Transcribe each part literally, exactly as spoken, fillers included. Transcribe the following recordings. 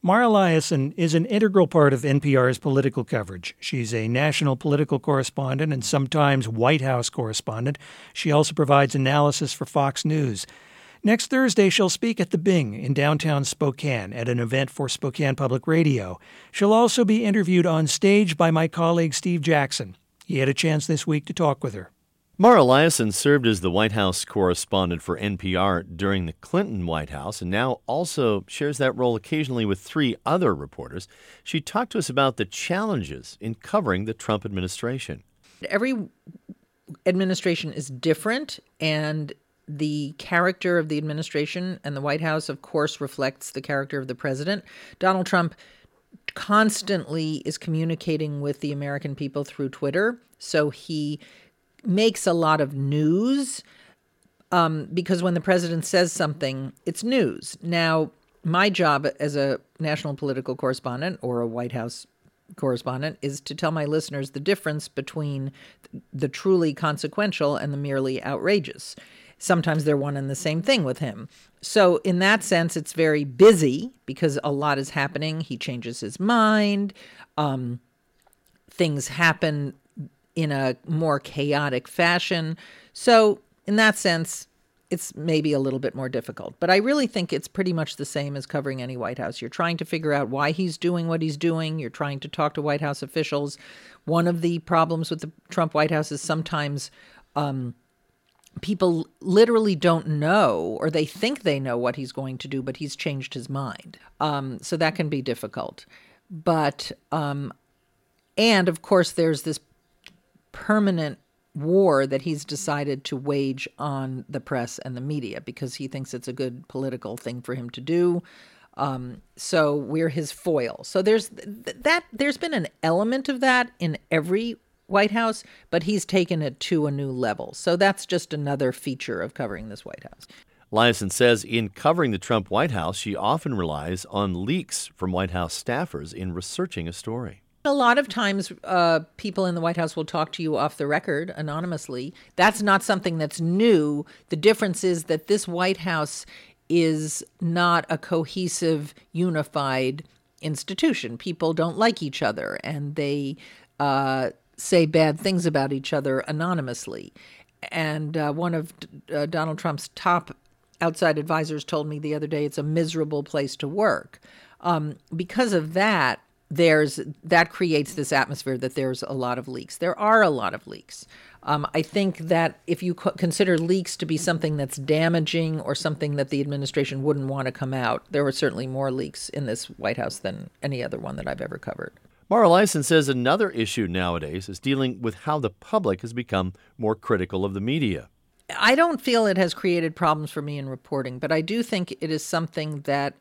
Mara Liasson is an integral part of N P R's political coverage. She's a national political correspondent and sometimes White House correspondent. She also provides analysis for Fox News. Next Thursday, she'll speak at the Bing in downtown Spokane at an event for Spokane Public Radio. She'll also be interviewed on stage by my colleague Steve Jackson. He had a chance this week to talk with her. Mara Liasson served as the White House correspondent for N P R during the Clinton White House and now also shares that role occasionally with three other reporters. She talked to us about the challenges in covering the Trump administration. Every administration is different, and the character of the administration and the White House, of course, reflects the character of the president. Donald Trump constantly is communicating with the American people through Twitter, so he makes a lot of news um, because when the president says something, it's news. Now, my job as a national political correspondent or a White House correspondent is to tell my listeners the difference between the truly consequential and the merely outrageous. Sometimes they're one and the same thing with him. So in that sense, it's very busy because a lot is happening. He changes his mind. Um, things happen in a more chaotic fashion. So in that sense, it's maybe a little bit more difficult. But I really think it's pretty much the same as covering any White House. You're trying to figure out why he's doing what he's doing. You're trying to talk to White House officials. One of the problems with the Trump White House is sometimes um, people literally don't know, or they think they know what he's going to do, but he's changed his mind. Um, so that can be difficult. But, um, and of course, there's this permanent war that he's decided to wage on the press and the media because he thinks it's a good political thing for him to do. Um, so we're his foil. So there's th- that. There's been an element of that in every White House, but he's taken it to a new level. So that's just another feature of covering this White House. Liasson says in covering the Trump White House, she often relies on leaks from White House staffers in researching a story. A lot of times uh, people in the White House will talk to you off the record anonymously. That's not something that's new. The difference is that this White House is not a cohesive, unified institution. People don't like each other, and they uh, say bad things about each other anonymously. And uh, one of uh, Donald Trump's top outside advisors told me the other day it's a miserable place to work. Um, because of that, There's that creates this atmosphere that there's a lot of leaks. There are a lot of leaks. Um, I think that if you co- consider leaks to be something that's damaging or something that the administration wouldn't want to come out, there were certainly more leaks in this White House than any other one that I've ever covered. Mara Liasson says another issue nowadays is dealing with how the public has become more critical of the media. I don't feel it has created problems for me in reporting, but I do think it is something that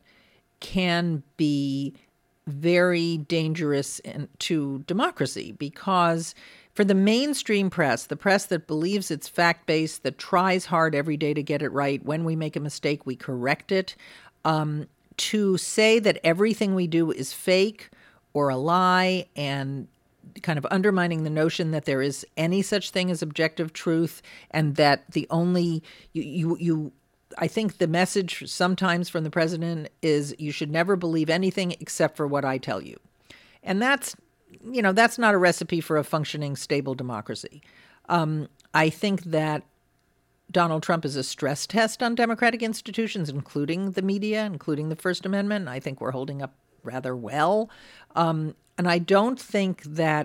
can be very dangerous in, to democracy, because for the mainstream press, the press that believes it's fact-based, that tries hard every day to get it right, when we make a mistake, we correct it, um, to say that everything we do is fake or a lie and kind of undermining the notion that there is any such thing as objective truth and that the only, you you, you I think the message sometimes from the president is you should never believe anything except for what I tell you. And that's, you know, that's not a recipe for a functioning, stable democracy. Um, I think that Donald Trump is a stress test on democratic institutions, including the media, including the First Amendment. I think we're holding up rather well. Um, and I don't think that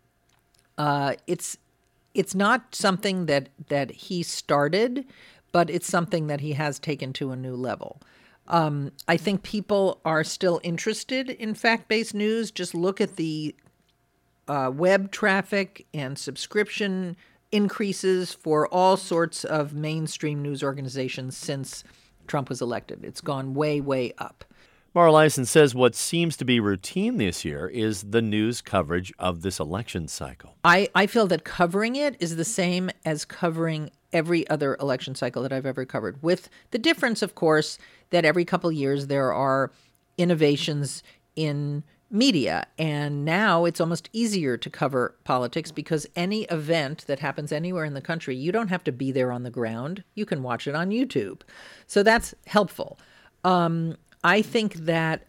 uh, it's it's not something that, that he started, but it's something that he has taken to a new level. Um, I think people are still interested in fact-based news. Just look at the uh, web traffic and subscription increases for all sorts of mainstream news organizations since Trump was elected. It's gone way, way up. Mara Liasson says what seems to be routine this year is the news coverage of this election cycle. I, I feel that covering it is the same as covering every other election cycle that I've ever covered, with the difference, of course, that every couple of years there are innovations in media. And now it's almost easier to cover politics because any event that happens anywhere in the country, you don't have to be there on the ground. You can watch it on YouTube. So that's helpful. Um, I think that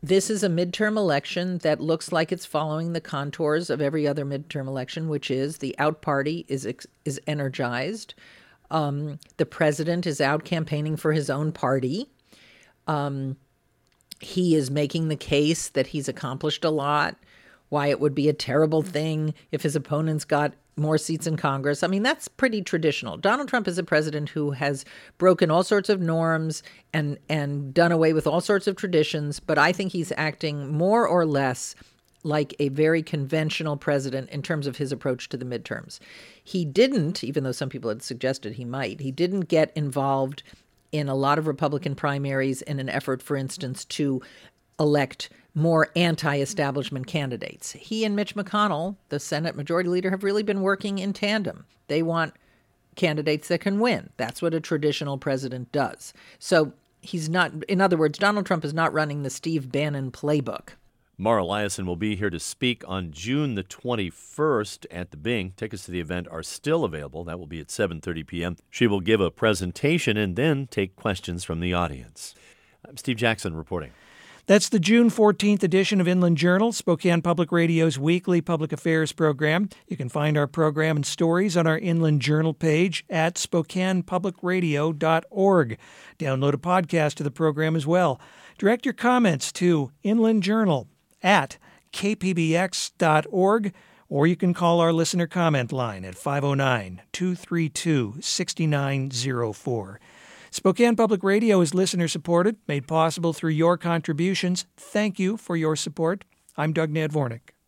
This is a midterm election that looks like it's following the contours of every other midterm election, which is the out party is is energized. Um, the president is out campaigning for his own party. Um, he is making the case that he's accomplished a lot, why it would be a terrible thing if his opponents got more seats in Congress. I mean, that's pretty traditional. Donald Trump is a president who has broken all sorts of norms and and done away with all sorts of traditions, but I think he's acting more or less like a very conventional president in terms of his approach to the midterms. He didn't, even though some people had suggested he might, he didn't get involved in a lot of Republican primaries in an effort, for instance, to elect more anti-establishment candidates. He and Mitch McConnell, the Senate Majority Leader, have really been working in tandem. They want candidates that can win. That's what a traditional president does. So he's not, in other words, Donald Trump is not running the Steve Bannon playbook. Mara Liasson will be here to speak on June the twenty-first at the Bing. Tickets to the event are still available. That will be at seven thirty p.m. She will give a presentation and then take questions from the audience. I'm Steve Jackson reporting. That's the June fourteenth edition of Inland Journal, Spokane Public Radio's weekly public affairs program. You can find our program and stories on our Inland Journal page at spokane public radio dot org. Download a podcast of the program as well. Direct your comments to Inland Journal at k p b x dot org, or you can call our listener comment line at five oh nine, two three two, six nine oh four. Spokane Public Radio is listener-supported, made possible through your contributions. Thank you for your support. I'm Doug Nadvornik.